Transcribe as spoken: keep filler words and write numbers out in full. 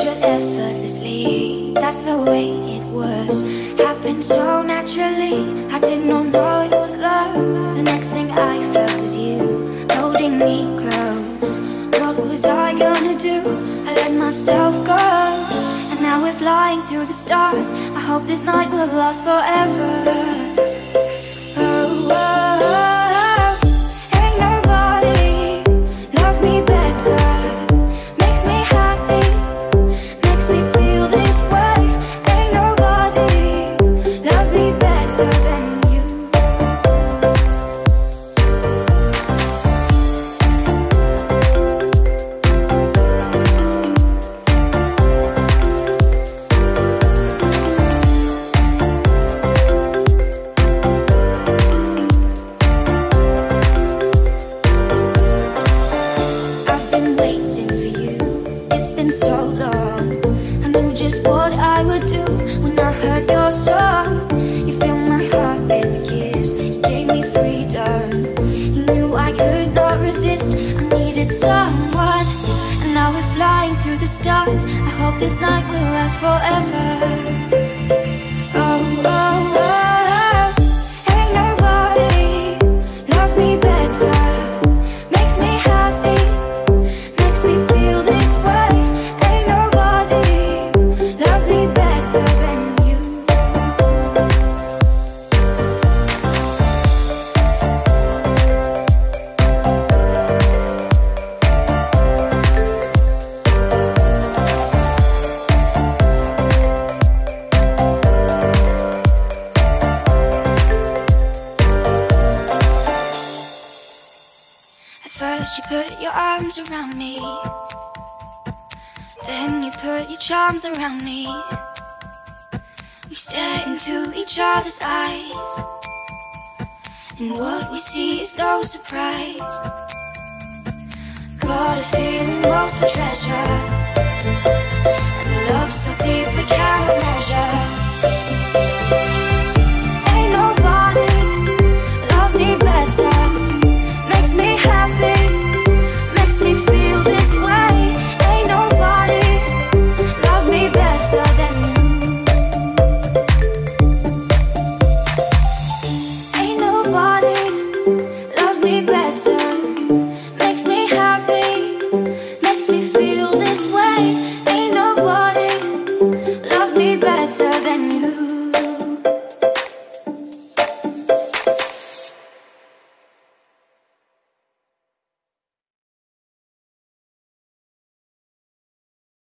should effortlessly. That's the way it was. Happened so naturally. I did not know it was love. The next thing I felt was you holding me close. What was I gonna do? I let myself go, and now we're flying through the stars. I hope this night will last forever. Oh, oh, oh. Ain't nobody loves me better. Makes me happy, makes me feel this way. Ain't nobody loves me better than you. I've been waiting for you, it's been so long. I knew just what I would do when I heard your song. You filled my heart with a kiss, you gave me freedom. You knew I could not resist, I needed someone. And now we're flying through the stars. I hope this night will last forever. Oh, oh, oh. Ain't nobody loves me better. Makes me happy, makes me feel this way. Ain't nobody loves me better than you. At first you put your arms around me, then you put your charms around me. We stare into each other's eyes, and what we see is no surprise. Got a feeling lost for treasure, and a love so deep we cannot measure.